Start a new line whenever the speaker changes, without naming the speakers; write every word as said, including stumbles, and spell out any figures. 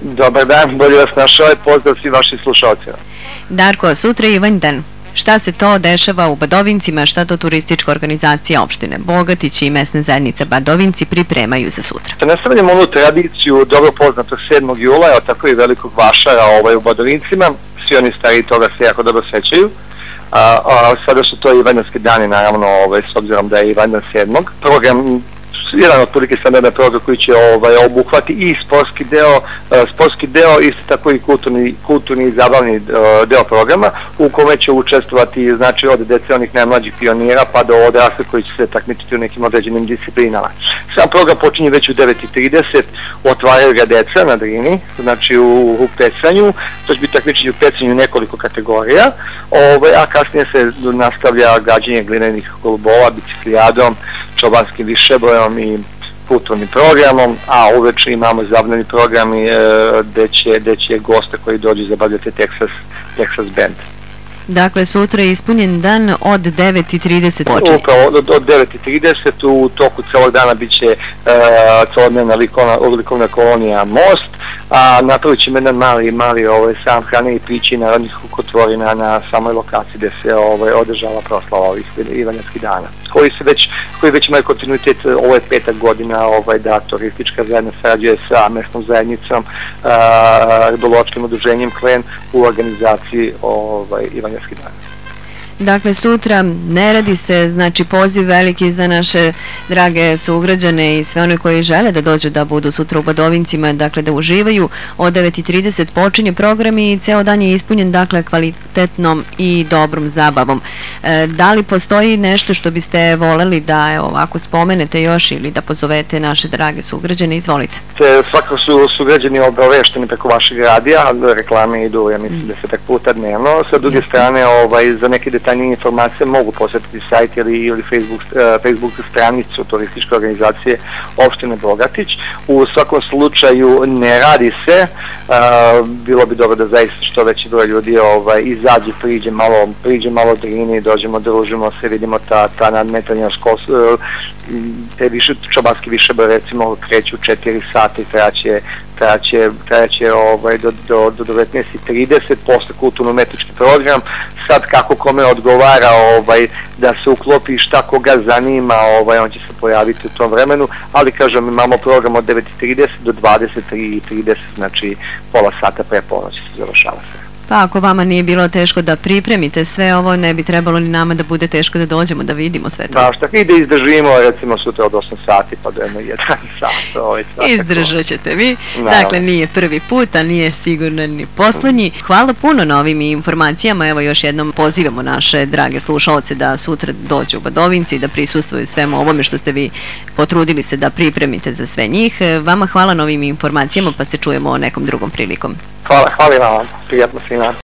Dobar dan, bolje vas našao i pozdrav svi vaši slušalci.
Darko, sutra je Ivanjdan. Šta se to dešava u Badovincima, šta to turistička organizacija opštine Bogatić i mesna zajednica Badovinci pripremaju za sutra?
Nastavljamo onu tradiciju dobro poznatog sedmog jula, evo tako i velikog vašara ovaj, u Badovincima, svi oni stariji toga se jako dobro sećaju. A, a, sada su to Ivanjdanski dani, naravno, ovaj, s obzirom da je Ivanjdan sedmog. Program, jedan od prilike standardna program koji će ovaj, obuhvati i sportski deo, uh, sportski deo, isto tako i kulturni, kulturni i zabavni uh, deo programa, u kome će učestvovati, znači, od dece onih najmlađih pionira pa do odraslih koji će se takmičiti u nekim određenim disciplinama. Sam program počinje već u devet i trideset, otvaraju ga deca na Drini, znači u, u pecanju, to će biti takmičenje u pecanju nekoliko kategorija, ovaj, a kasnije se nastavlja gađanje glinenih golubova, biciklijadom, čobanskim višebojem i kulturnim programom, a uveče imamo zabavni program e, gde će, gde će goste koji dođu zabavljati Texas, Texas Band.
Dakle, sutra je ispunjen dan od devet i trideset počinje.
Upravo, od, od devet i trideset u toku celog dana bit će e, celodnevna likovna, likovna kolonija Most, a napravit ćemo jedan mali, mali ovaj, sam hrane i pići narodnih ukotvorina na samoj lokaciji gde se ovaj, održava proslava ovih Ivanjdanskih dana, koji se već, koji već imaju kontinuitet, ovo je peta godina ovaj, da turistička zajedna sarađuje sa mesnom zajednicom, ribolovačkim udruženjem Klen u organizaciji ovaj, Ivanjdanskih dana.
Dakle, sutra ne radi se, znači poziv veliki za naše drage sugrađane i sve one koji žele da dođu da budu sutra u Badovincima, dakle da uživaju. Od devet i trideset počinje program i ceo dan je ispunjen, dakle, kvalitetnom i dobrom zabavom. E, da li postoji nešto što biste voleli da evo, ovako spomenete još ili da pozovete naše drage sugrađane? Izvolite.
Te, svakako su sugrađani obavešteni preko vašeg radija, reklame idu, ja mislim, desetak puta dnevno. Sa druge Jeste. strane, ovaj, za neke detaljnije informacije mogu posjetiti sajt ili, ili Facebook, uh, Facebook stranicu turističke organizacije opštine Bogatić. U svakom slučaju ne radi se, uh, bilo bi dobro da zaista što veći broj ljudi ovaj, izađe, priđe malo, priđe malo Drini, dođemo, družimo se, vidimo ta, ta nadmetanja školstva, uh, te više, čobanski višeboj recimo kreću četiri sata i traće traće, traće ovaj, do, do, do devetnaest i trideset, posle kulturno-umetnički program, sad kako kome odgovara ovaj, da se uklopi šta koga zanima, ovaj, on će se pojaviti u tom vremenu, ali kažem imamo program od devet i trideset do dvadeset tri i trideset, znači pola sata pre ponoći se završava se.
Pa ako vama nije bilo teško da pripremite sve ovo, ne bi trebalo ni nama da bude teško da dođemo da vidimo sve to.
Da, šta i da izdržimo recimo sutra od osam sati pa do jedno jedan sat. Ovaj,
Izdržat ćete vi. No. Dakle, nije prvi put, a nije sigurno ni poslednji. Hvala puno na ovim informacijama. Evo još jednom pozivamo naše drage slušalce da sutra dođu u Badovinci i da prisustvuju svemu ovome što ste vi potrudili se da pripremite za sve njih. Vama hvala na ovim informacijama, pa se čujemo o nekom drugom prilikom.
Hvala, hvala vam, prijatno svima.